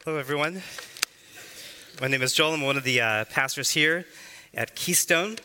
Hello, everyone. My name is Joel. I'm one of the pastors here at Keystone.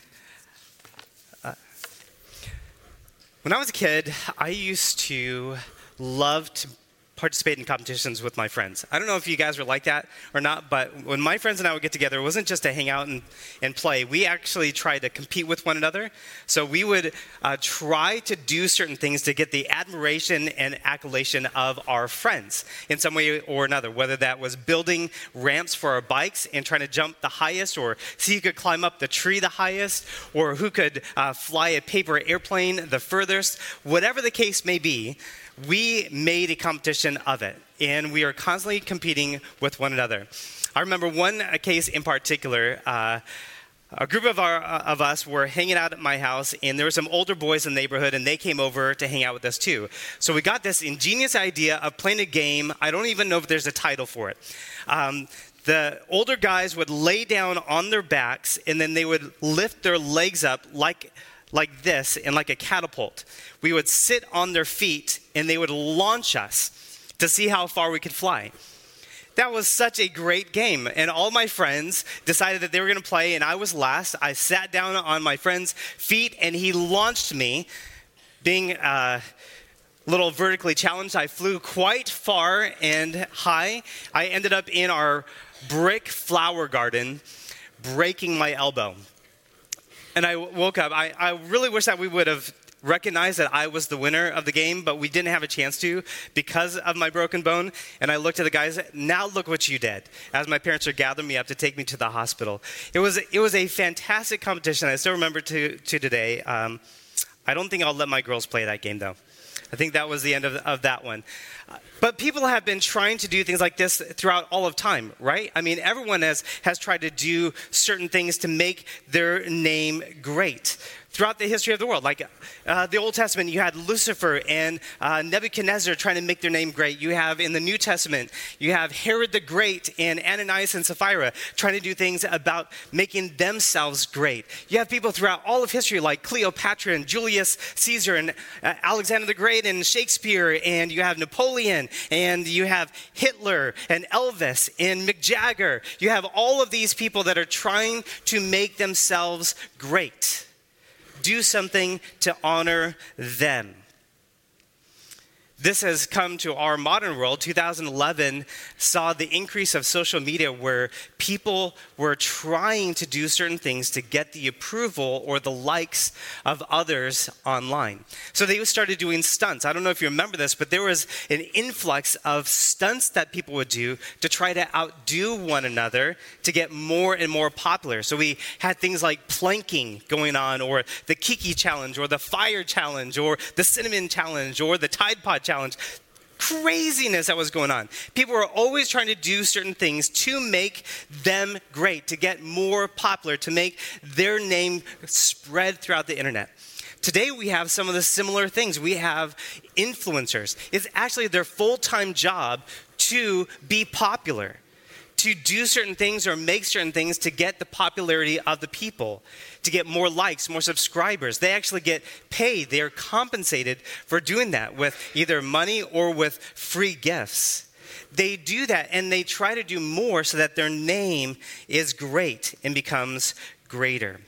When I was a kid, I used to love to participate in competitions with my friends. I don't know if you guys were like that or not, but when my friends and I would get together, it wasn't just to hang out and play. We actually tried to compete with one another. So we would try to do certain things to get the admiration and accolation of our friends in some way or another, whether that was building ramps for our bikes and trying to jump the highest, or see who could climb up the tree the highest, or who could fly a paper airplane the furthest. Whatever the case may be, we made a competition of it, and we are constantly competing with one another. I remember one case in particular. A group of us were hanging out at my house, and there were some older boys in the neighborhood, and they came over to hang out with us too. So we got this ingenious idea of playing a game. I don't even know if there's a title for it. The older guys would lay down on their backs, and then they would lift their legs up like this, and like a catapult. We would sit on their feet, and they would launch us to see how far we could fly. That was such a great game, and all my friends decided that they were going to play, and I was last. I sat down on my friend's feet, and he launched me. Being a little vertically challenged, I flew quite far and high. I ended up in our brick flower garden, breaking my elbow. And I woke up. I really wish that we would have recognized that I was the winner of the game, but we didn't have a chance to because of my broken bone. And I looked at the guys, now look what you did, as my parents are gathering me up to take me to the hospital. It was a fantastic competition. I still remember to today. I don't think I'll let my girls play that game, though. I think that was the end of that one. But people have been trying to do things like this throughout all of time, right? I mean, everyone has tried to do certain things to make their name great. Throughout the history of the world, like the Old Testament, you had Lucifer and Nebuchadnezzar trying to make their name great. You have in the New Testament, you have Herod the Great and Ananias and Sapphira trying to do things about making themselves great. You have people throughout all of history like Cleopatra and Julius Caesar and Alexander the Great and Shakespeare, and you have Napoleon, and you have Hitler and Elvis and Mick Jagger. You have all of these people that are trying to make themselves great. Do something to honor them. This has come to our modern world. 2011 saw the increase of social media where people were trying to do certain things to get the approval or the likes of others online. So they started doing stunts. I don't know if you remember this, but there was an influx of stunts that people would do to try to outdo one another to get more and more popular. So we had things like planking going on, or the Kiki challenge, or the fire challenge, or the cinnamon challenge, or the Tide Pod challenge. Craziness that was going on. People were always trying to do certain things to make them great, to get more popular, to make their name spread throughout the internet. Today we have some of the similar things. We have influencers. It's actually their full-time job to be popular, to do certain things or make certain things to get the popularity of the people, to get more likes, more subscribers. They actually get paid. They are compensated for doing that with either money or with free gifts. They do that, and they try to do more so that their name is great and becomes greater.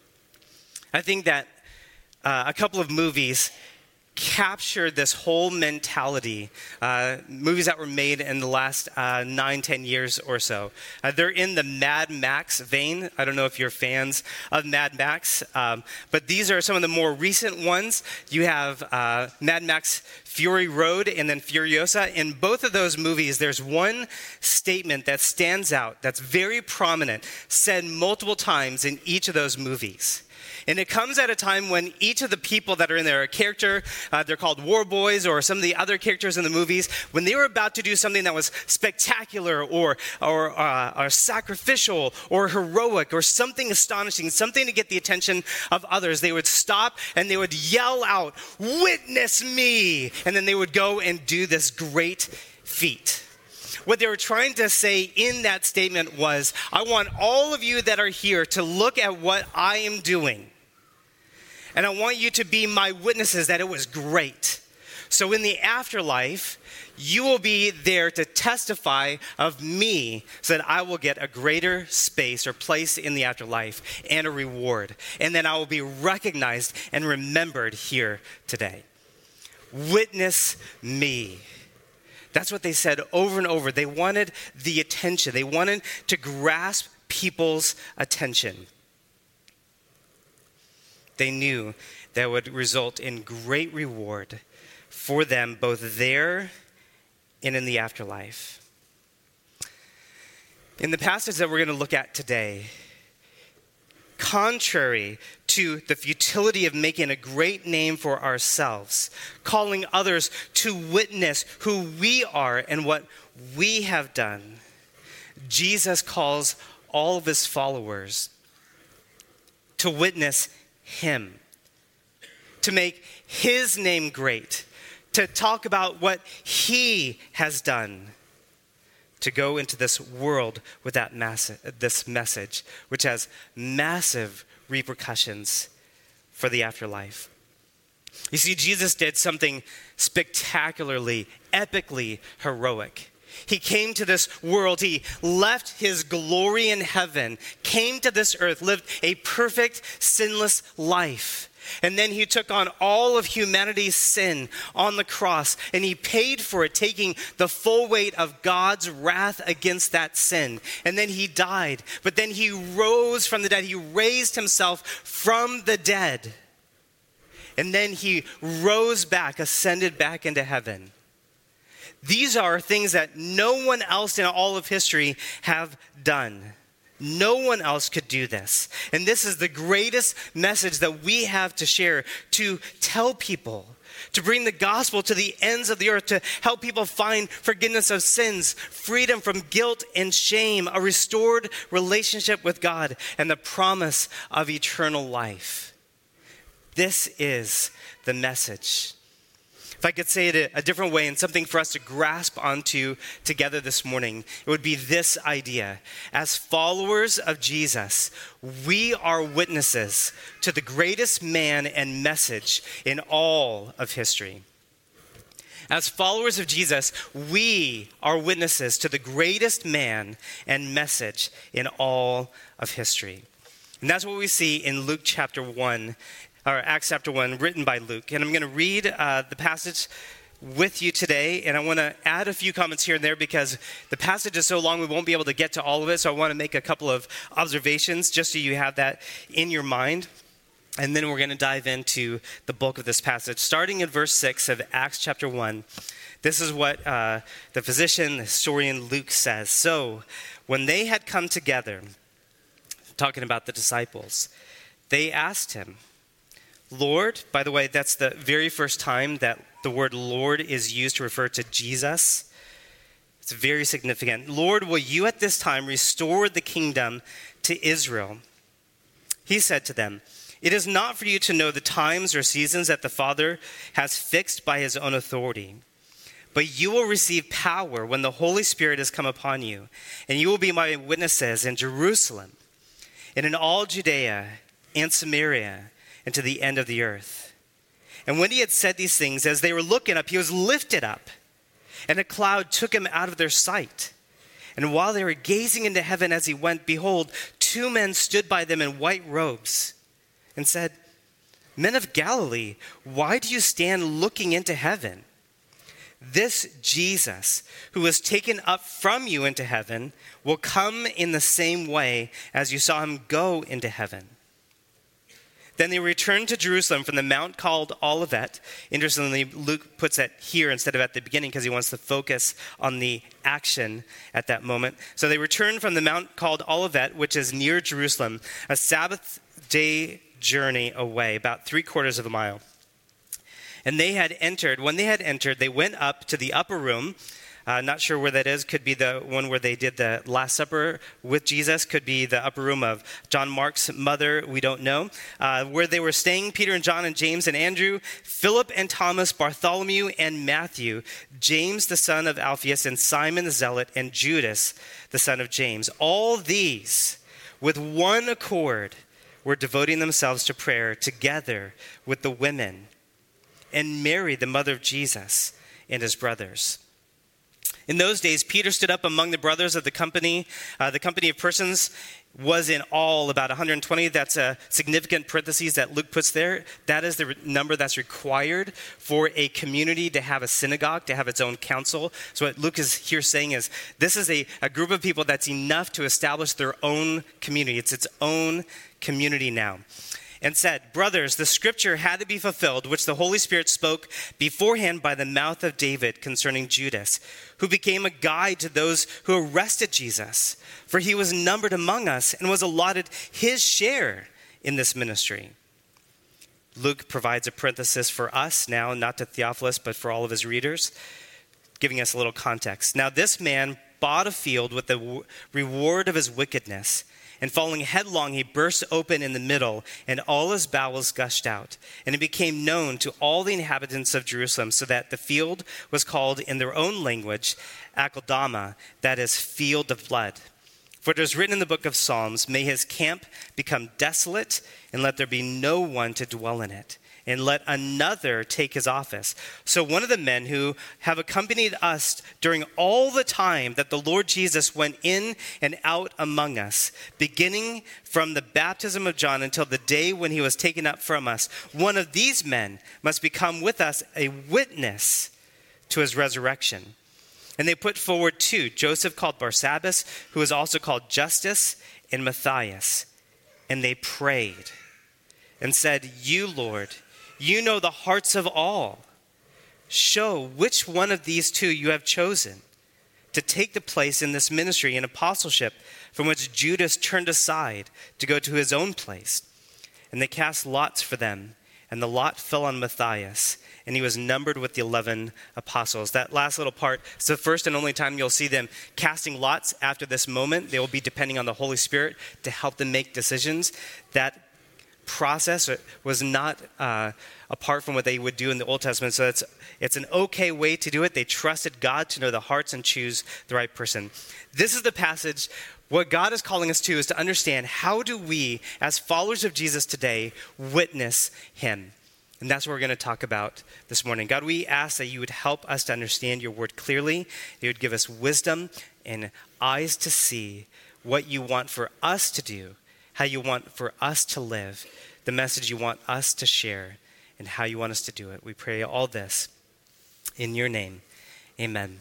I think that a couple of movies captured this whole mentality, movies that were made in the last 9-10 years or so. They're in the Mad Max vein. I don't know if you're fans of Mad Max, but these are some of the more recent ones. You have Mad Max Fury Road and then Furiosa. In both of those movies, there's one statement that stands out, that's very prominent, said multiple times in each of those movies. And it comes at a time when each of the people that are in there, a character, they're called war boys, or some of the other characters in the movies, when they were about to do something that was spectacular or sacrificial or heroic or something astonishing, something to get the attention of others, they would stop and they would yell out, "Witness me!" And then they would go and do this great feat. What they were trying to say in that statement was, I want all of you that are here to look at what I am doing. And I want you to be my witnesses that it was great. So in the afterlife, you will be there to testify of me so that I will get a greater space or place in the afterlife and a reward. And then I will be recognized and remembered here today. Witness me. That's what they said over and over. They wanted the attention. They wanted to grasp people's attention. They knew that would result in great reward for them both there and in the afterlife. In the passage that we're going to look at today, contrary to the futility of making a great name for ourselves, calling others to witness who we are and what we have done, Jesus calls all of his followers to witness him, to make his name great, to talk about what he has done, to go into this world with this message, which has massive repercussions for the afterlife. You see, Jesus did something spectacularly, epically heroic. He came to this world, he left his glory in heaven, came to this earth, lived a perfect, sinless life. And then he took on all of humanity's sin on the cross, and he paid for it, taking the full weight of God's wrath against that sin. And then he died, but then he rose from the dead. He raised himself from the dead. And then he rose back, ascended back into heaven. These are things that no one else in all of history have done. No one else could do this. And this is the greatest message that we have to share, to tell people, to bring the gospel to the ends of the earth, to help people find forgiveness of sins, freedom from guilt and shame, a restored relationship with God, and the promise of eternal life. This is the message. If I could say it a different way and something for us to grasp onto together this morning, it would be this idea. As followers of Jesus, we are witnesses to the greatest man and message in all of history. As followers of Jesus, we are witnesses to the greatest man and message in all of history. And that's what we see in Luke chapter 1. Or Acts chapter 1, written by Luke. And I'm going to read the passage with you today, and I want to add a few comments here and there because the passage is so long we won't be able to get to all of it, so I want to make a couple of observations just so you have that in your mind. And then we're going to dive into the bulk of this passage. Starting in verse 6 of Acts chapter 1, this is what the physician, the historian Luke says. So, when they had come together, talking about the disciples, they asked him, Lord, by the way, that's the very first time that the word Lord is used to refer to Jesus. It's very significant. Lord, will you at this time restore the kingdom to Israel? He said to them, it is not for you to know the times or seasons that the Father has fixed by his own authority. But you will receive power when the Holy Spirit has come upon you, and you will be my witnesses in Jerusalem and in all Judea and Samaria, and to the end of the earth. And when he had said these things, as they were looking up, he was lifted up, and a cloud took him out of their sight. And while they were gazing into heaven as he went, behold, two men stood by them in white robes and said, Men of Galilee, why do you stand looking into heaven? This Jesus, who was taken up from you into heaven, will come in the same way as you saw him go into heaven. Then they returned to Jerusalem from the mount called Olivet. Interestingly, Luke puts that here instead of at the beginning because he wants to focus on the action at that moment. So they returned from the mount called Olivet, which is near Jerusalem, a Sabbath day journey away, about 3/4 of a mile. And when they had entered, they went up to the upper room. Not sure where that is. Could be the one where they did the Last Supper with Jesus. Could be the upper room of John Mark's mother. We don't know. Where they were staying, Peter and John and James and Andrew, Philip and Thomas, Bartholomew and Matthew, James the son of Alphaeus, and Simon the Zealot, and Judas the son of James. All these, with one accord, were devoting themselves to prayer together with the women and Mary, the mother of Jesus, and his brothers. In those days, Peter stood up among the brothers of the company. The company of persons was in all about 120. That's a significant parentheses that Luke puts there. That is the number that's required for a community to have a synagogue, to have its own council. So what Luke is here saying is this is a group of people that's enough to establish their own community. It's its own community now. And said, brothers, the scripture had to be fulfilled, which the Holy Spirit spoke beforehand by the mouth of David concerning Judas, who became a guide to those who arrested Jesus. For he was numbered among us and was allotted his share in this ministry. Luke provides a parenthesis for us now, not to Theophilus, but for all of his readers, giving us a little context. Now this man bought a field with the reward of his wickedness, and falling headlong, he burst open in the middle, and all his bowels gushed out. And it became known to all the inhabitants of Jerusalem, so that the field was called in their own language, Akeldama, that is, field of blood. For it is written in the book of Psalms, may his camp become desolate, and let there be no one to dwell in it. And let another take his office. So one of the men who have accompanied us during all the time that the Lord Jesus went in and out among us, beginning from the baptism of John until the day when he was taken up from us, one of these men must become with us a witness to his resurrection. And they put forward two, Joseph called Barsabbas, who is also called Justus, and Matthias. And they prayed and said, you, Lord, you know the hearts of all. Show which one of these two you have chosen to take the place in this ministry and apostleship from which Judas turned aside to go to his own place. And they cast lots for them, and the lot fell on Matthias, and he was numbered with the 11 apostles. That last little part is the first and only time you'll see them casting lots after this moment. They will be depending on the Holy Spirit to help them make decisions. That process was not apart from what they would do in the Old Testament. So it's an okay way to do it. They trusted God to know the hearts and choose the right person. This is the passage. What God is calling us to is to understand, how do we, as followers of Jesus today, witness him? And that's what we're going to talk about this morning. God, we ask that you would help us to understand your word clearly. You would give us wisdom and eyes to see what you want for us to do, how you want for us to live, the message you want us to share, and how you want us to do it. We pray all this in your name. Amen.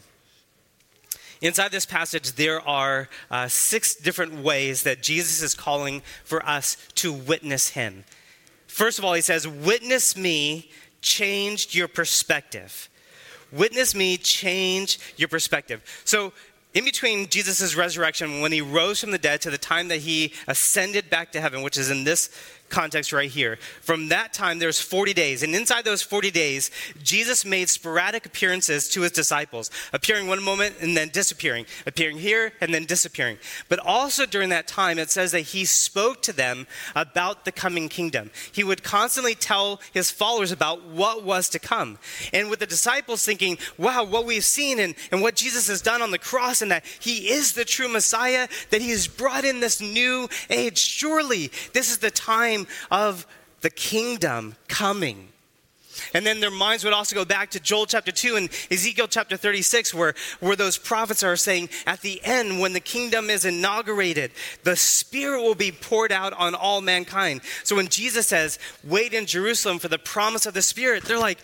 Inside this passage, there are 6 different ways that Jesus is calling for us to witness him. First of all, he says, witness me, changed your perspective. Witness me, change your perspective. So in between Jesus' resurrection, when he rose from the dead, to the time that he ascended back to heaven, which is in this context right here, from that time there's 40 days. And inside those 40 days, Jesus made sporadic appearances to his disciples, appearing one moment and then disappearing, appearing here and then disappearing. But also during that time, it says that he spoke to them about the coming kingdom. He would constantly tell his followers about what was to come. And with the disciples thinking, wow, what we've seen and what Jesus has done on the cross, and that he is the true Messiah, that he has brought in this new age. Surely this is the time of the kingdom coming. And then their minds would also go back to Joel chapter 2 and Ezekiel chapter 36, where those prophets are saying, at the end, when the kingdom is inaugurated, the Spirit will be poured out on all mankind. So when Jesus says, wait in Jerusalem for the promise of the Spirit, they're like,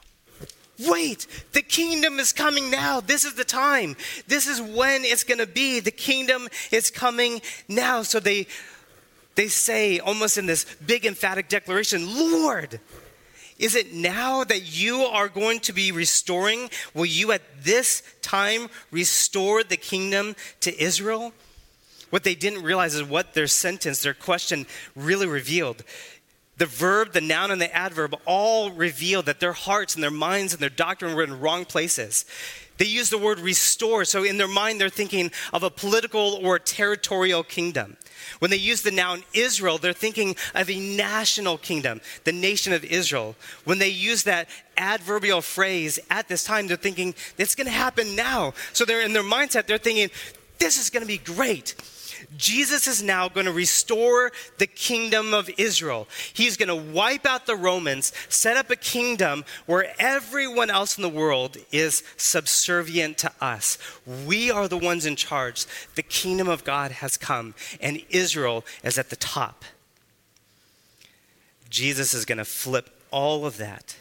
wait, the kingdom is coming now. This is the time. This is when it's going to be. The kingdom is coming now. So they say, almost in this big emphatic declaration, Lord, is it now that you are going to be restoring? Will you at this time restore the kingdom to Israel? What they didn't realize is what their sentence, their question really revealed. The verb, the noun, and the adverb all reveal that their hearts and their minds and their doctrine were in wrong places. They use the word restore. So in their mind, they're thinking of a political or territorial kingdom. When they use the noun Israel, they're thinking of a national kingdom, the nation of Israel. When they use that adverbial phrase at this time, they're thinking it's going to happen now. So they're in their mindset, they're thinking, this is going to be great. Jesus is now going to restore the kingdom of Israel. He's going to wipe out the Romans, set up a kingdom where everyone else in the world is subservient to us. We are the ones in charge. The kingdom of God has come, and Israel is at the top. Jesus is going to flip all of that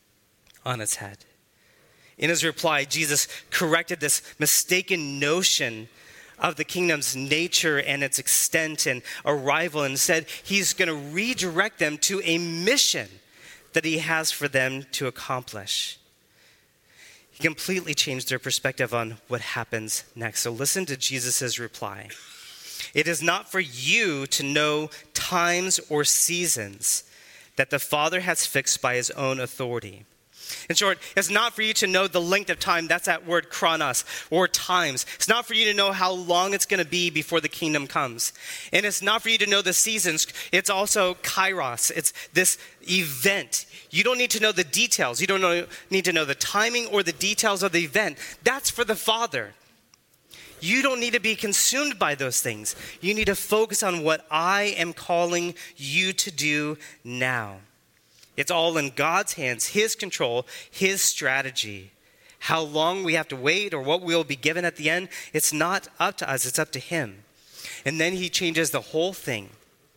on its head. In his reply, Jesus corrected this mistaken notion of the kingdom's nature and its extent and arrival, and said he's going to redirect them to a mission that he has for them to accomplish. He completely changed their perspective on what happens next. So listen to Jesus' reply. It is not for you to know times or seasons that the Father has fixed by his own authority. In short, it's not for you to know the length of time. That's that word chronos, or times. It's not for you to know how long it's going to be before the kingdom comes. And it's not for you to know the seasons. It's also kairos. It's this event. You don't need to know the details. You don't need to know the timing or the details of the event. That's for the Father. You don't need to be consumed by those things. You need to focus on what I am calling you to do now. It's all in God's hands, his control, his strategy. How long we have to wait or what we'll be given at the end, it's not up to us, it's up to him. And then he changes the whole thing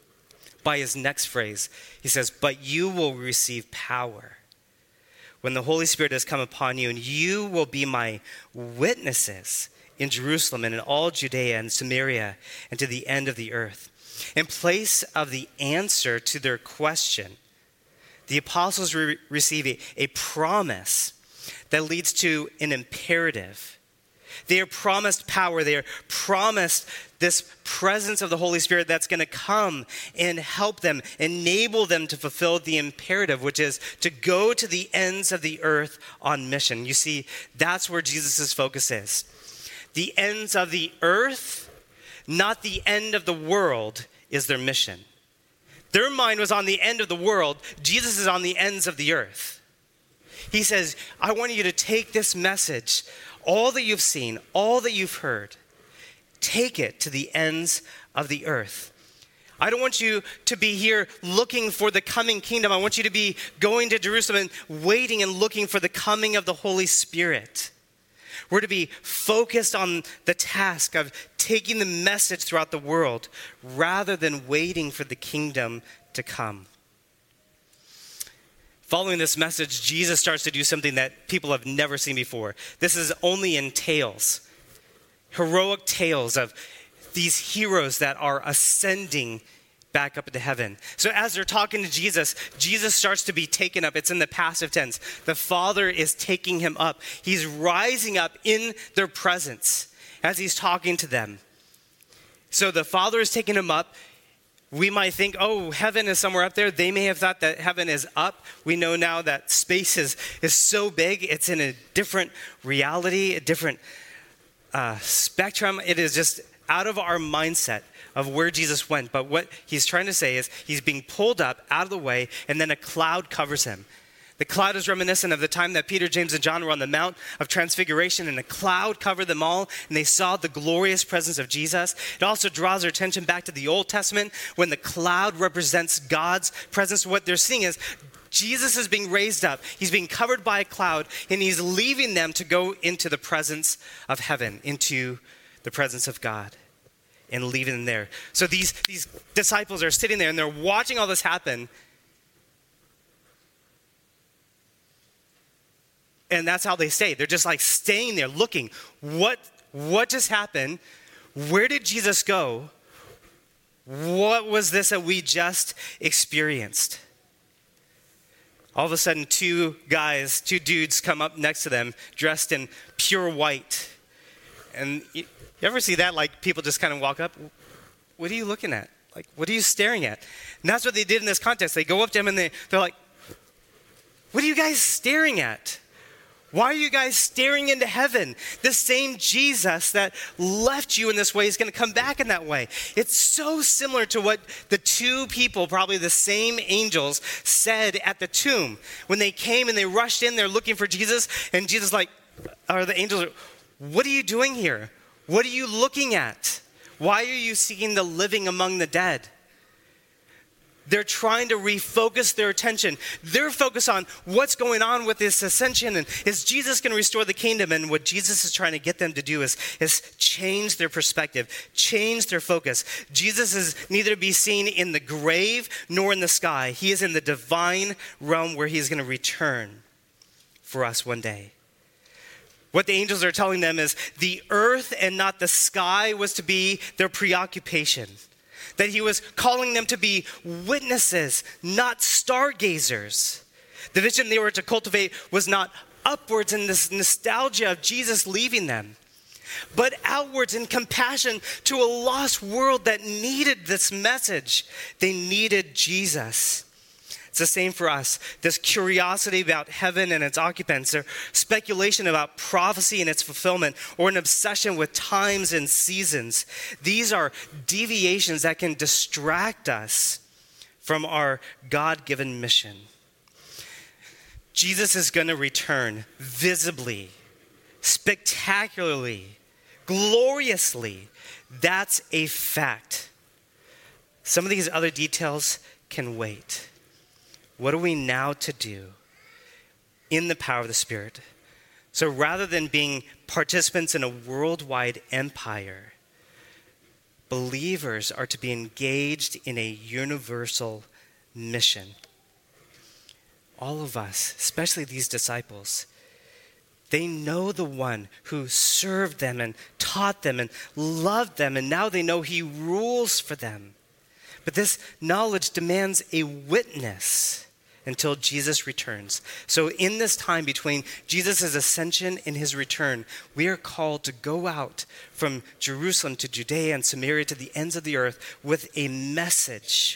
by his next phrase. He says, but you will receive power when the Holy Spirit has come upon you, and you will be my witnesses in Jerusalem and in all Judea and Samaria and to the end of the earth. In place of the answer to their question, the apostles receive a promise that leads to an imperative. They are promised power. They are promised this presence of the Holy Spirit that's going to come and help them, enable them to fulfill the imperative, which is to go to the ends of the earth on mission. You see, that's where Jesus' focus is. The ends of the earth, not the end of the world, is their mission. Their mind was on the end of the world. Jesus is on the ends of the earth. He says, I want you to take this message, all that you've seen, all that you've heard, take it to the ends of the earth. I don't want you to be here looking for the coming kingdom. I want you to be going to Jerusalem and waiting and looking for the coming of the Holy Spirit. We're to be focused on the task of taking the message throughout the world rather than waiting for the kingdom to come. Following this message, Jesus starts to do something that people have never seen before. This is only in tales, heroic tales of these heroes that are ascending back up into heaven. So as they're talking to Jesus, Jesus starts to be taken up. It's in the passive tense. The Father is taking him up. He's rising up in their presence as he's talking to them. So the Father is taking him up. We might think, oh, heaven is somewhere up there. They may have thought that heaven is up. We know now that space is so big. It's in a different reality, a different spectrum. It is just out of our mindset of where Jesus went. But what he's trying to say is he's being pulled up out of the way, and then a cloud covers him. The cloud is reminiscent of the time that Peter, James, and John were on the Mount of Transfiguration, and a cloud covered them all, and they saw the glorious presence of Jesus. It also draws our attention back to the Old Testament when the cloud represents God's presence. What they're seeing is Jesus is being raised up. He's being covered by a cloud, and he's leaving them to go into the presence of heaven, into the presence of God, and leaving them there. So these disciples are sitting there, and they're watching all this happen. And that's how they stay. They're just like staying there looking. What just happened? Where did Jesus go? What was this that we just experienced? All of a sudden, two dudes come up next to them dressed in pure white. And you ever see that? Like people just kind of walk up. What are you looking at? Like, what are you staring at? And that's what they did in this context. They go up to him and they're like, what are you guys staring at? Why are you guys staring into heaven? The same Jesus that left you in this way is going to come back in that way. It's so similar to what the two people, probably the same angels, said at the tomb. When they came and they rushed in, they're looking for Jesus, and Jesus the angels, what are you doing here? What are you looking at? Why are you seeking the living among the dead? They're trying to refocus their attention. They're focused on what's going on with this ascension and is Jesus going to restore the kingdom? And what Jesus is trying to get them to do is change their perspective, change their focus. Jesus is neither to be seen in the grave nor in the sky. He is in the divine realm where he is going to return for us one day. What the angels are telling them is the earth and not the sky was to be their preoccupation. That he was calling them to be witnesses, not stargazers. The vision they were to cultivate was not upwards in this nostalgia of Jesus leaving them, but outwards in compassion to a lost world that needed this message. They needed Jesus. It's the same for us. This curiosity about heaven and its occupants, or speculation about prophecy and its fulfillment, or an obsession with times and seasons. These are deviations that can distract us from our God-given mission. Jesus is going to return visibly, spectacularly, gloriously. That's a fact. Some of these other details can wait. What are we now to do in the power of the Spirit? So rather than being participants in a worldwide empire, believers are to be engaged in a universal mission. All of us, especially these disciples, they know the one who served them and taught them and loved them, and now they know he rules for them. But this knowledge demands a witness until Jesus returns. So in this time between Jesus' ascension and his return, we are called to go out from Jerusalem to Judea and Samaria to the ends of the earth with a message.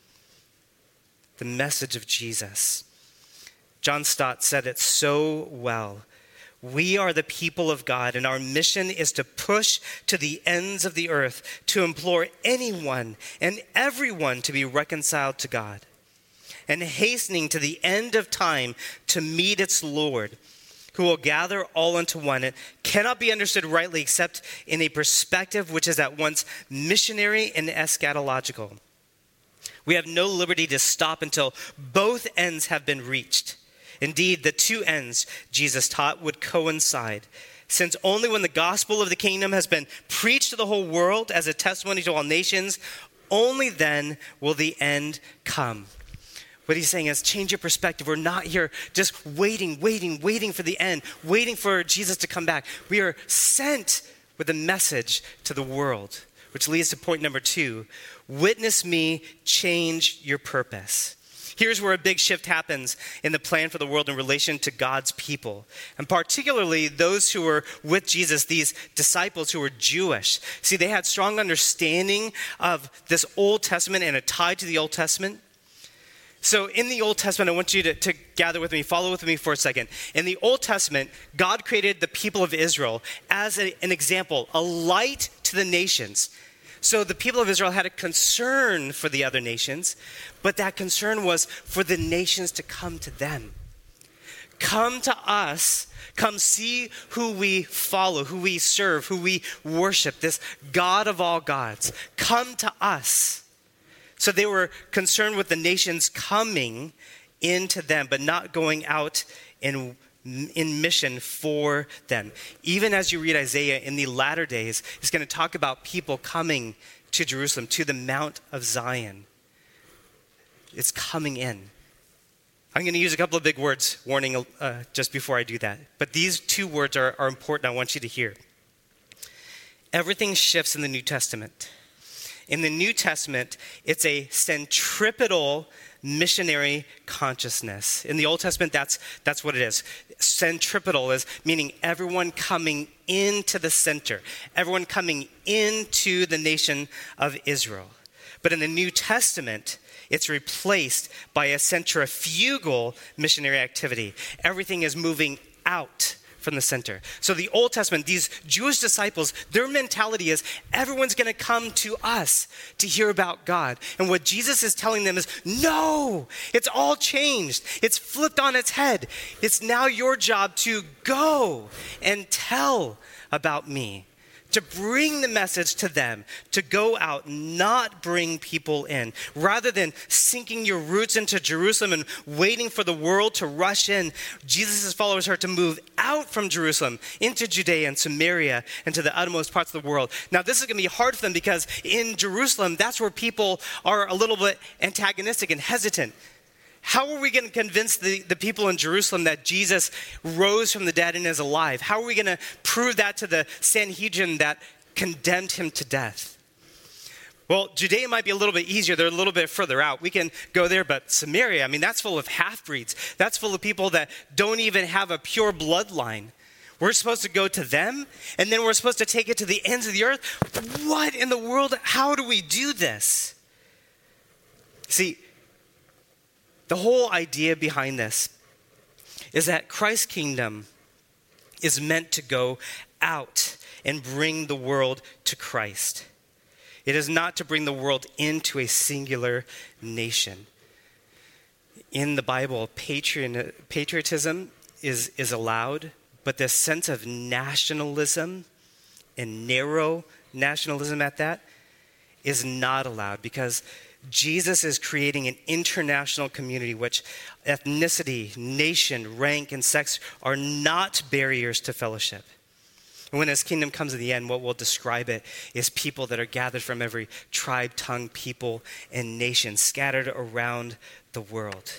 The message of Jesus. John Stott said it so well. We are the people of God, and our mission is to push to the ends of the earth, to implore anyone and everyone to be reconciled to God, and hastening to the end of time to meet its Lord, who will gather all into one. It cannot be understood rightly except in a perspective which is at once missionary and eschatological. We have no liberty to stop until both ends have been reached. Indeed, the two ends, Jesus taught, would coincide, since only when the gospel of the kingdom has been preached to the whole world as a testimony to all nations, only then will the end come. What he's saying is change your perspective. We're not here just waiting for the end, waiting for Jesus to come back. We are sent with a message to the world, which leads to point number 2. Witness me, change your purpose. Here's where a big shift happens in the plan for the world in relation to God's people, and particularly those who were with Jesus, these disciples who were Jewish. See, they had strong understanding of this Old Testament and a tie to the Old Testament. So in the Old Testament, I want you to gather with me, follow with me for a second. In the Old Testament, God created the people of Israel as an example, a light to the nations. So the people of Israel had a concern for the other nations, but that concern was for the nations to come to them. Come to us, come see who we follow, who we serve, who we worship, this God of all gods. Come to us. So they were concerned with the nations coming into them, but not going out in mission for them. Even as you read Isaiah in the latter days, it's going to talk about people coming to Jerusalem, to the Mount of Zion. It's coming in. I'm going to use a couple of big words, warning just before I do that. But these 2 words are important. I want you to hear. Everything shifts in the New Testament. In the New Testament, it's a centripetal missionary consciousness. In the Old Testament, that's what it is. Centripetal is meaning everyone coming into the center, everyone coming into the nation of Israel. But in the New Testament, it's replaced by a centrifugal missionary activity. Everything is moving out from the center. So the Old Testament, these Jewish disciples, their mentality is everyone's going to come to us to hear about God. And what Jesus is telling them is, no, it's all changed. It's flipped on its head. It's now your job to go and tell about me, to bring the message to them, to go out, not bring people in. Rather than sinking your roots into Jerusalem and waiting for the world to rush in, Jesus' followers are to move out from Jerusalem into Judea and Samaria and to the uttermost parts of the world. Now, this is going to be hard for them because in Jerusalem, that's where people are a little bit antagonistic and hesitant. How are we going to convince the people in Jerusalem that Jesus rose from the dead and is alive? How are we going to prove that to the Sanhedrin that condemned him to death? Well, Judea might be a little bit easier. They're a little bit further out. We can go there, but Samaria, that's full of half-breeds. That's full of people that don't even have a pure bloodline. We're supposed to go to them, and then we're supposed to take it to the ends of the earth? What in the world? How do we do this? See, the whole idea behind this is that Christ's kingdom is meant to go out and bring the world to Christ. It is not to bring the world into a singular nation. In the Bible, patriotism is allowed, but this sense of nationalism and narrow nationalism at that is not allowed, because Jesus is creating an international community which ethnicity, nation, rank, and sex are not barriers to fellowship. And when his kingdom comes in the end, what we'll describe it is people that are gathered from every tribe, tongue, people, and nation scattered around the world.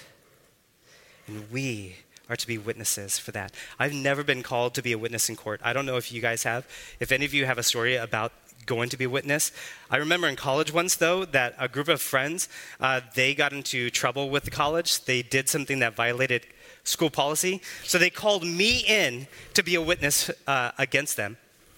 And we are to be witnesses for that. I've never been called to be a witness in court. I don't know if you guys have. If any of you have a story about going to be a witness. I remember in college once, though, that a group of friends, they got into trouble with the college. They did something that violated school policy. So they called me in to be a witness against them.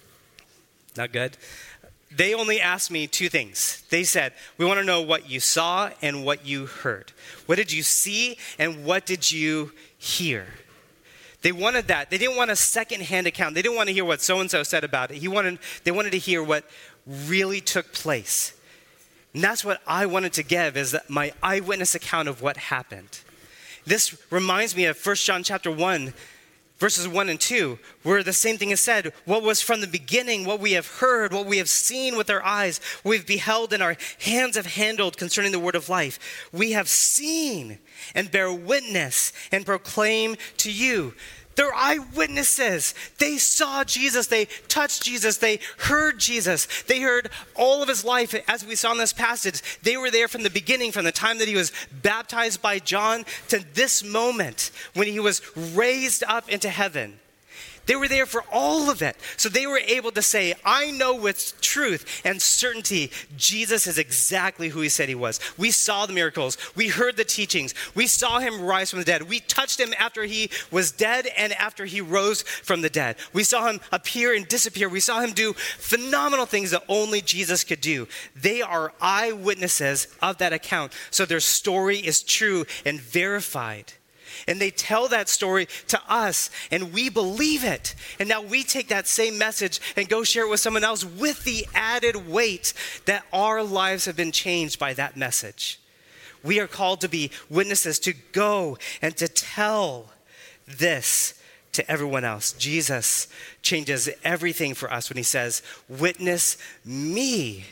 Not good. They only asked me two things. They said, we want to know what you saw and what you heard. What did you see and what did you hear? They wanted that. They didn't want a second-hand account. They didn't want to hear what so-and-so said about it. They wanted to hear what really took place. And that's what I wanted to give, is my eyewitness account of what happened. This reminds me of 1 John chapter 1, verses 1 and 2, where the same thing is said. What was from the beginning, what we have heard, what we have seen with our eyes, what we've beheld and our hands have handled concerning the word of life. We have seen and bear witness and proclaim to you. They're eyewitnesses. They saw Jesus. They touched Jesus. They heard Jesus. They heard all of his life, as we saw in this passage. They were there from the beginning, from the time that he was baptized by John to this moment when he was raised up into heaven. They were there for all of it. So they were able to say, I know with truth and certainty, Jesus is exactly who he said he was. We saw the miracles. We heard the teachings. We saw him rise from the dead. We touched him after he was dead and after he rose from the dead. We saw him appear and disappear. We saw him do phenomenal things that only Jesus could do. They are eyewitnesses of that account. So their story is true and verified. And they tell that story to us, and we believe it. And now we take that same message and go share it with someone else with the added weight that our lives have been changed by that message. We are called to be witnesses, to go and to tell this to everyone else. Jesus changes everything for us when he says, witness me.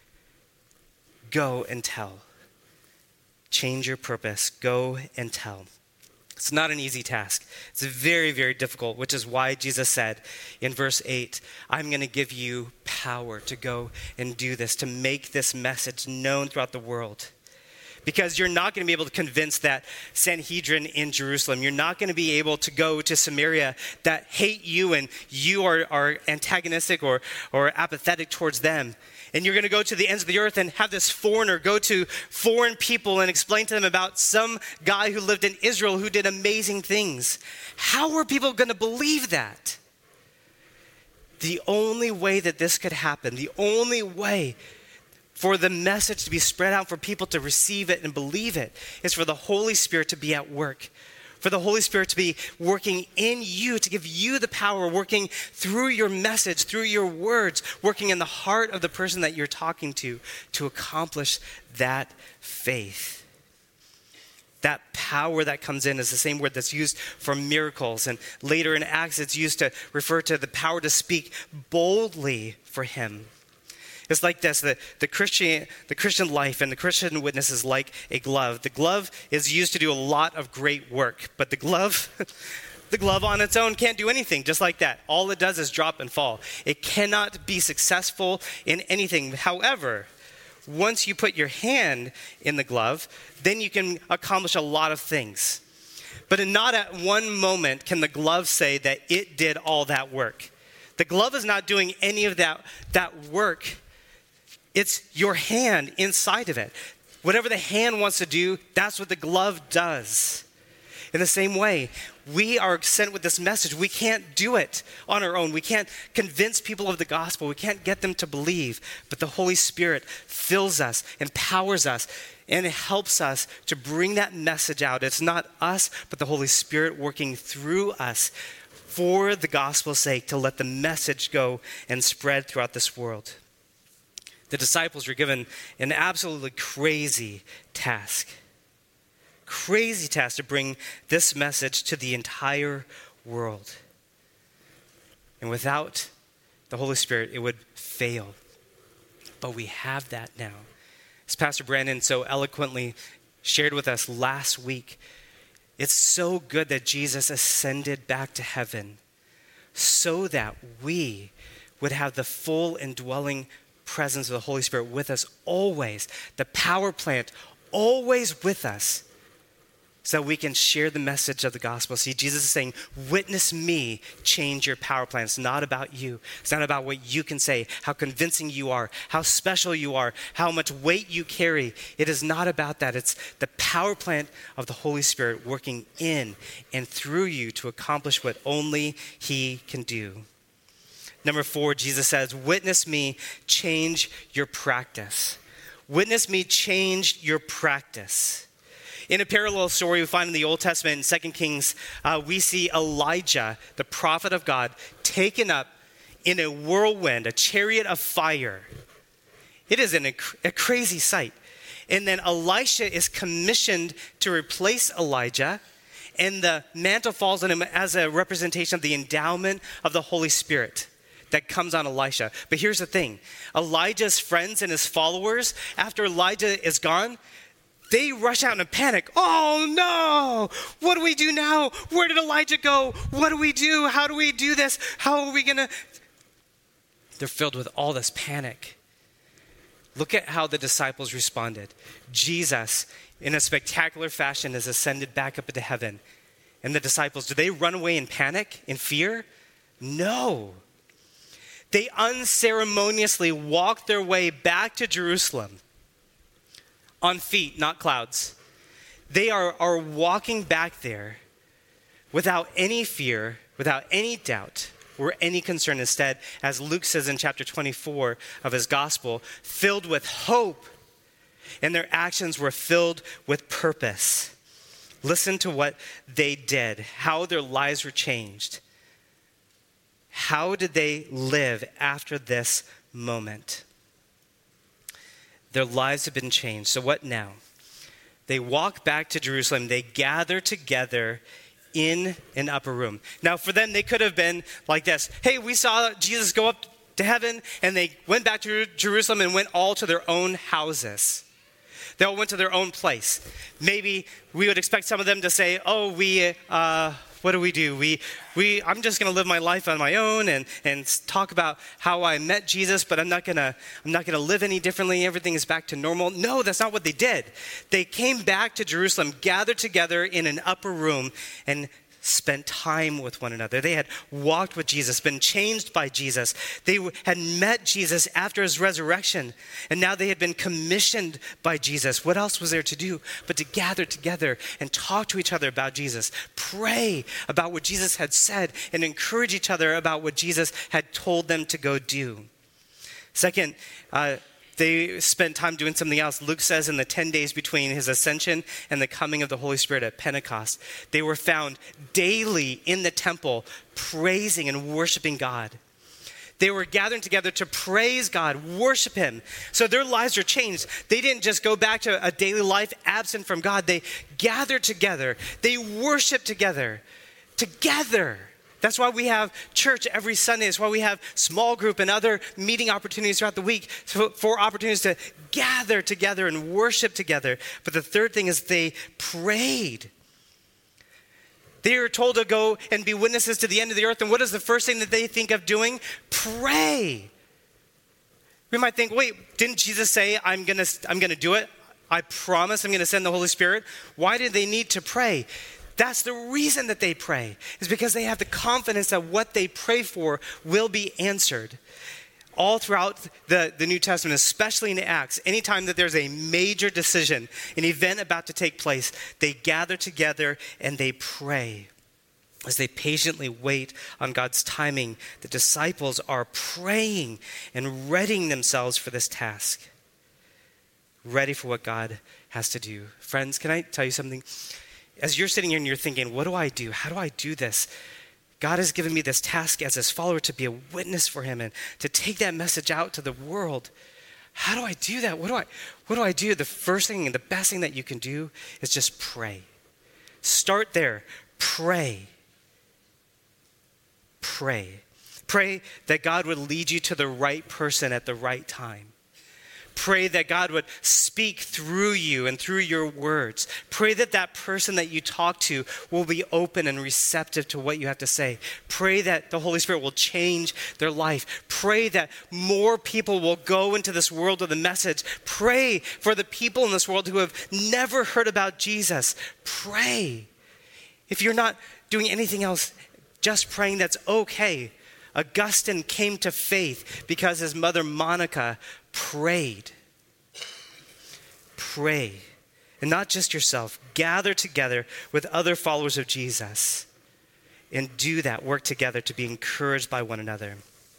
Go and tell. Change your purpose. Go and tell. It's not an easy task. It's very, very difficult, which is why Jesus said in verse 8, I'm going to give you power to go and do this, to make this message known throughout the world. Because you're not going to be able to convince that Sanhedrin in Jerusalem. You're not going to be able to go to Samaria that hate you and you are antagonistic or apathetic towards them. And you're going to go to the ends of the earth and have this foreigner go to foreign people and explain to them about some guy who lived in Israel who did amazing things. How are people going to believe that? The only way that this could happen, the only way for the message to be spread out, for people to receive it and believe it, is for the Holy Spirit to be at work. For the Holy Spirit to be working in you, to give you the power, working through your message, through your words, working in the heart of the person that you're talking to accomplish that faith. That power that comes in is the same word that's used for miracles. And later in Acts, it's used to refer to the power to speak boldly for him. It's like this, the Christian life and the Christian witness is like a glove. The glove is used to do a lot of great work, but the glove on its own can't do anything, just like that. All it does is drop and fall. It cannot be successful in anything. However, once you put your hand in the glove, then you can accomplish a lot of things. But not at one moment can the glove say that it did all that work. The glove is not doing any of that work. It's your hand inside of it. Whatever the hand wants to do, that's what the glove does. In the same way, we are sent with this message. We can't do it on our own. We can't convince people of the gospel. We can't get them to believe. But the Holy Spirit fills us, empowers us, and it helps us to bring that message out. It's not us, but the Holy Spirit working through us for the gospel's sake to let the message go and spread throughout this world. The disciples were given an absolutely crazy task. Crazy task to bring this message to the entire world. And without the Holy Spirit, it would fail. But we have that now. As Pastor Brandon so eloquently shared with us last week, it's so good that Jesus ascended back to heaven so that we would have the full indwelling presence of the Holy Spirit with us always. The power plant always with us, so that we can share the message of the gospel. See, Jesus is saying, witness me, change your power plant. It's not about you. It's not about what you can say, how convincing you are, how special you are, how much weight you carry. It is not about that. It's the power plant of the Holy Spirit working in and through you to accomplish what only he can do. Number 4, Jesus says, witness me, change your practice. Witness me, change your practice. In a parallel story we find in the Old Testament, in 2 Kings, we see Elijah, the prophet of God, taken up in a whirlwind, a chariot of fire. It is a crazy sight. And then Elisha is commissioned to replace Elijah, and the mantle falls on him as a representation of the endowment of the Holy Spirit that comes on Elisha. But here's the thing. Elijah's friends and his followers, after Elijah is gone, they rush out in a panic. Oh no, what do we do now? Where did Elijah go? What do we do? How do we do this? How are we gonna? They're filled with all this panic. Look at how the disciples responded. Jesus, in a spectacular fashion, is ascended back up into heaven. And the disciples, do they run away in panic, in fear? No. They unceremoniously walked their way back to Jerusalem. On feet, not clouds. They are walking back there without any fear, without any doubt, or any concern. Instead, as Luke says in chapter 24 of his gospel, filled with hope, and their actions were filled with purpose. Listen to what they did, how their lives were changed. How did they live after this moment? Their lives have been changed. So what now? They walk back to Jerusalem. They gather together in an upper room. Now for them, they could have been like this. Hey, we saw Jesus go up to heaven, and they went back to Jerusalem and went all to their own houses. They all went to their own place. Maybe we would expect some of them to say, oh, what do? I'm just going to live my life on my own and talk about how I met Jesus, but I'm not going to live any differently. Everything is back to normal. No, that's not what they did. They came back to Jerusalem, gathered together in an upper room, and spent time with one another. They had walked with Jesus, been changed by Jesus. They had met Jesus after his resurrection, and now they had been commissioned by Jesus. What else was there to do but to gather together and talk to each other about Jesus, pray about what Jesus had said, and encourage each other about what Jesus had told them to go do? Second, they spent time doing something else. Luke says in the 10 days between his ascension and the coming of the Holy Spirit at Pentecost, they were found daily in the temple praising and worshiping God. They were gathering together to praise God, worship him. So their lives are changed. They didn't just go back to a daily life absent from God. They gathered together. They worshiped together. That's why we have church every Sunday. That's why we have small group and other meeting opportunities throughout the week for opportunities to gather together and worship together. But the third thing is they prayed. They are told to go and be witnesses to the end of the earth. And what is the first thing that they think of doing? Pray. We might think, wait, didn't Jesus say, I'm gonna do it? I promise I'm gonna send the Holy Spirit. Why did they need to pray? That's the reason that they pray, is because they have the confidence that what they pray for will be answered. All throughout the New Testament, especially in Acts, anytime that there's a major decision, an event about to take place, they gather together and they pray. As they patiently wait on God's timing, the disciples are praying and readying themselves for this task. Ready for what God has to do. Friends, can I tell you something? As you're sitting here and you're thinking, what do I do? How do I do this? God has given me this task as his follower to be a witness for him and to take that message out to the world. How do I do that? What do I do? The first thing and the best thing that you can do is just pray. Start there. Pray. Pray. Pray that God would lead you to the right person at the right time. Pray that God would speak through you and through your words. Pray that that person that you talk to will be open and receptive to what you have to say. Pray that the Holy Spirit will change their life. Pray that more people will go into this world with a message. Pray for the people in this world who have never heard about Jesus. Pray. If you're not doing anything else, just praying, that's okay. Augustine came to faith because his mother Monica prayed. Pray. And not just yourself. Gather together with other followers of Jesus. And do that. Work together to be encouraged by one another.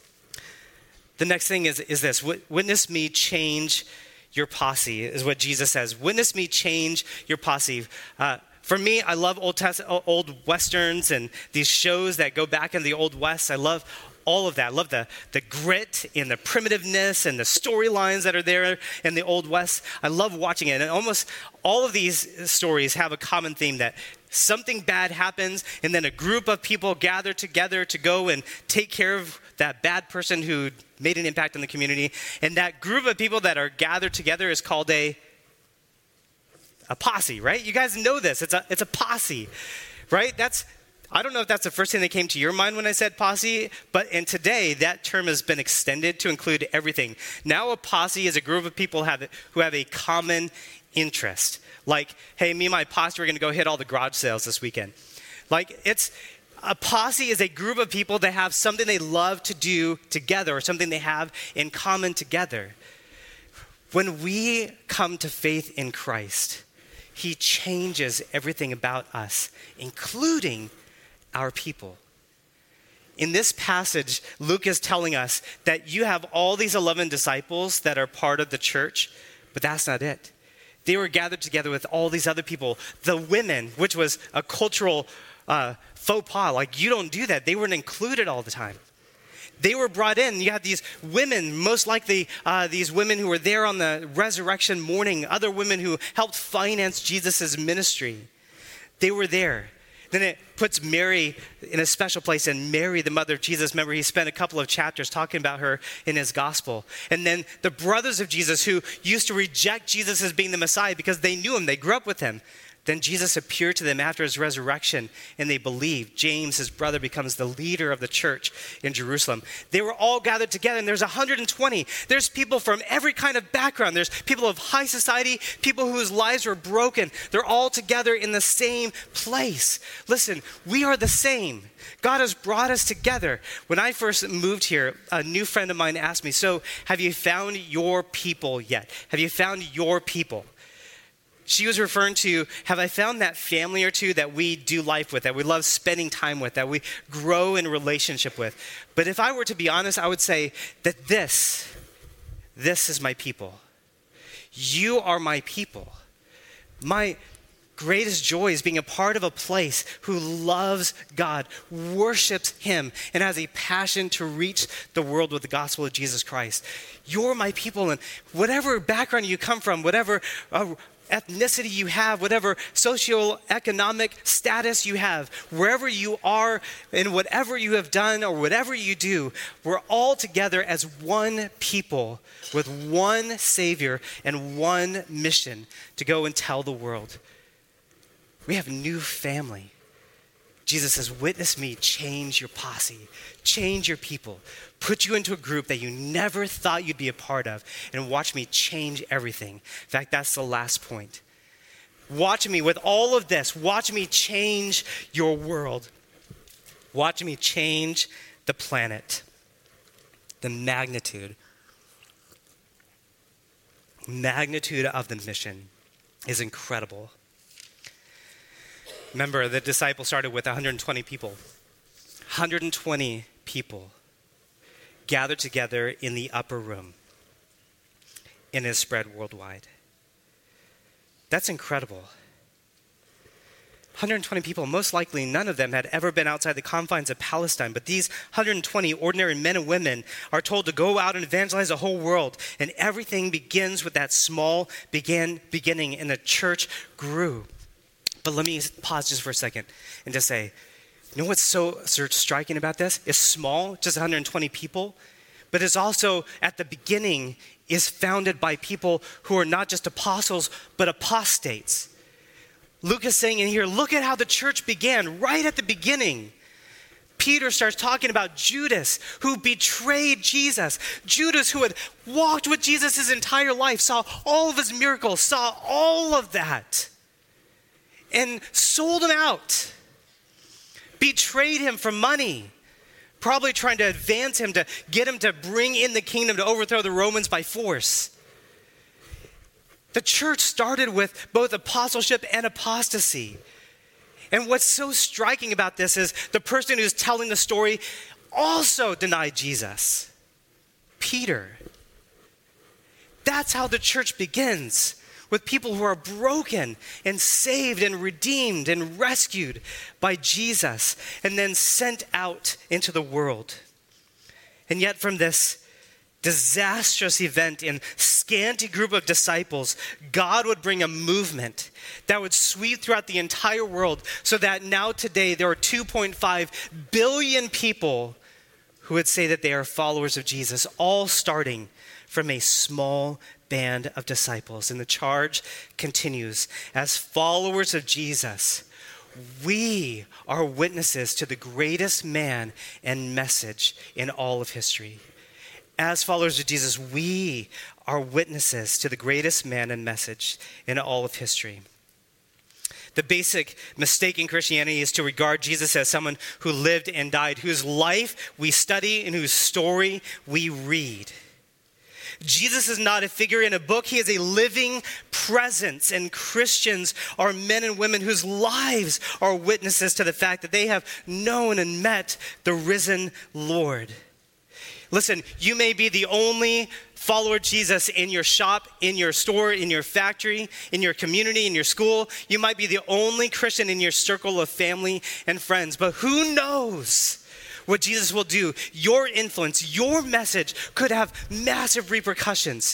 The next thing is this. Witness me, change your posse, is what Jesus says. Witness me, change your posse. For me, I love old Westerns and these shows that go back in the Old West. I love all of that. I love the grit and the primitiveness and the storylines that are there in the Old West. I love watching it. And almost all of these stories have a common theme that something bad happens and then a group of people gather together to go and take care of that bad person who made an impact on the community. And that group of people that are gathered together is called a posse, right? You guys know this. It's a posse, right? I don't know if that's the first thing that came to your mind when I said posse, and today that term has been extended to include everything. Now a posse is a group of people who have a common interest. Like, hey, me and my posse, we're going to go hit all the garage sales this weekend. A posse is a group of people that have something they love to do together or something they have in common together. When we come to faith in Christ, he changes everything about us, including our people. In this passage, Luke is telling us that you have all these 11 disciples that are part of the church, but that's not it. They were gathered together with all these other people. The women, which was a cultural faux pas, like you don't do that. They weren't included all the time. They were brought in. You had these women, most likely these women who were there on the resurrection morning, other women who helped finance Jesus' ministry. They were there. Then it puts Mary in a special place, and Mary, the mother of Jesus, remember he spent a couple of chapters talking about her in his gospel. And then the brothers of Jesus who used to reject Jesus as being the Messiah because they knew him, they grew up with him. Then Jesus appeared to them after his resurrection, and they believed. James, his brother, becomes the leader of the church in Jerusalem. They were all gathered together, and there's 120. There's people from every kind of background. There's people of high society, people whose lives were broken. They're all together in the same place. Listen, we are the same. God has brought us together. When I first moved here, a new friend of mine asked me, so have you found your people yet? Have you found your people? She was referring to, have I found that family or two that we do life with, that we love spending time with, that we grow in relationship with? But if I were to be honest, I would say that this is my people. You are my people. My greatest joy is being a part of a place who loves God, worships him, and has a passion to reach the world with the gospel of Jesus Christ. You're my people, and whatever background you come from, whatever ethnicity you have, whatever socioeconomic status you have, wherever you are and whatever you have done or whatever you do, we're all together as one people with one Savior and one mission to go and tell the world. We have new family. Jesus says, witness me, change your posse, change your people, put you into a group that you never thought you'd be a part of, and watch me change everything. In fact, that's the last point. Watch me with all of this. Watch me change your world. Watch me change the planet. The magnitude of the mission is incredible. Remember, the disciples started with 120 people. 120 people gathered together in the upper room, and it spread worldwide. That's incredible. 120 people, most likely none of them had ever been outside the confines of Palestine, but these 120 ordinary men and women are told to go out and evangelize the whole world, and everything begins with that small beginning, and the church grew. But let me pause just for a second and just say, you know what's so striking about this? It's small, just 120 people, but it's also at the beginning is founded by people who are not just apostles, but apostates. Luke is saying in here, look at how the church began right at the beginning. Peter starts talking about Judas, who betrayed Jesus. Judas, who had walked with Jesus his entire life, saw all of his miracles, saw all of that, and sold him out, betrayed him for money, probably trying to advance him, to get him to bring in the kingdom, to overthrow the Romans by force. The church started with both apostleship and apostasy. And what's so striking about this is the person who's telling the story also denied Jesus. Peter. That's how the church begins, with people who are broken and saved and redeemed and rescued by Jesus and then sent out into the world. And yet from this disastrous event and scanty group of disciples, God would bring a movement that would sweep throughout the entire world, so that now today there are 2.5 billion people who would say that they are followers of Jesus, all starting from a small band of disciples. And the charge continues. As followers of Jesus, we are witnesses to the greatest man and message in all of history. As followers of Jesus, we are witnesses to the greatest man and message in all of history. The basic mistake in Christianity is to regard Jesus as someone who lived and died, whose life we study and whose story we read. Jesus is not a figure in a book. He is a living presence, and Christians are men and women whose lives are witnesses to the fact that they have known and met the risen Lord. Listen, you may be the only follower of Jesus in your shop, in your store, in your factory, in your community, in your school. You might be the only Christian in your circle of family and friends, but who knows what Jesus will do? Your influence, your message could have massive repercussions.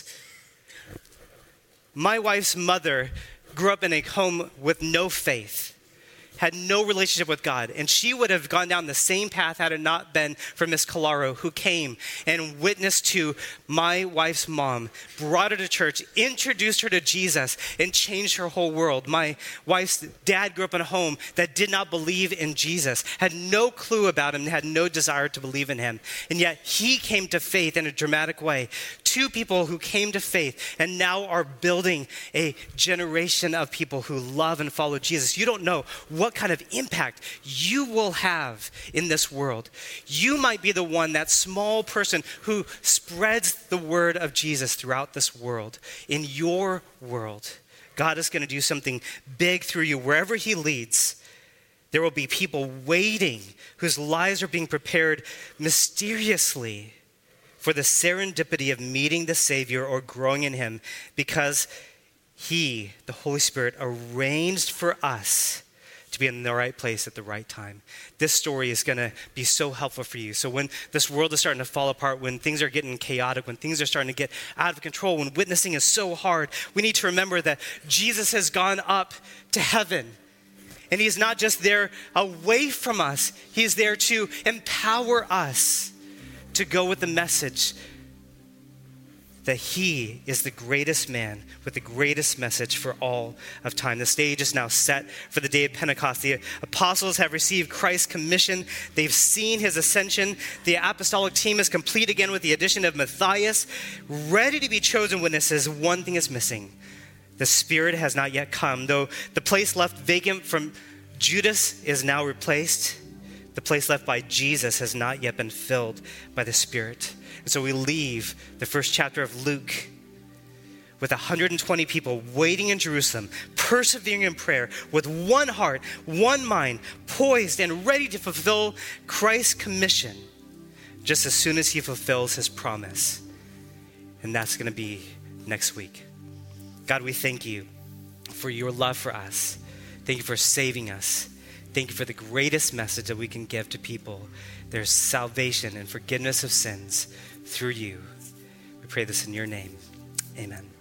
My wife's mother grew up in a home with no faith, had no relationship with God, and she would have gone down the same path had it not been for Miss Calaro, who came and witnessed to my wife's mom, brought her to church, introduced her to Jesus, and changed her whole world. My wife's dad grew up in a home that did not believe in Jesus, had no clue about him, had no desire to believe in him, and yet he came to faith in a dramatic way. Two people who came to faith and now are building a generation of people who love and follow Jesus. You don't know what kind of impact you will have in this world. You might be the one, that small person who spreads the word of Jesus throughout this world. In your world, God is going to do something big through you. Wherever he leads, there will be people waiting whose lives are being prepared mysteriously for the serendipity of meeting the Savior or growing in him, because He, the Holy Spirit, arranged for us to be in the right place at the right time. This story is going to be so helpful for you. So when this world is starting to fall apart, when things are getting chaotic, when things are starting to get out of control, when witnessing is so hard, we need to remember that Jesus has gone up to heaven. And he's not just there away from us. He's there to empower us to go with the message that he is the greatest man with the greatest message for all of time. The stage is now set for the day of Pentecost. The apostles have received Christ's commission. They've seen his ascension. The apostolic team is complete again with the addition of Matthias, ready to be chosen witnesses. One thing is missing. The Spirit has not yet come. Though the place left vacant from Judas is now replaced, the place left by Jesus has not yet been filled by the Spirit. And so we leave the first chapter of Luke with 120 people waiting in Jerusalem, persevering in prayer with one heart, one mind, poised and ready to fulfill Christ's commission just as soon as he fulfills his promise. And that's going to be next week. God, we thank you for your love for us. Thank you for saving us. Thank you for the greatest message that we can give to people. There's salvation and forgiveness of sins through you. We pray this in your name. Amen.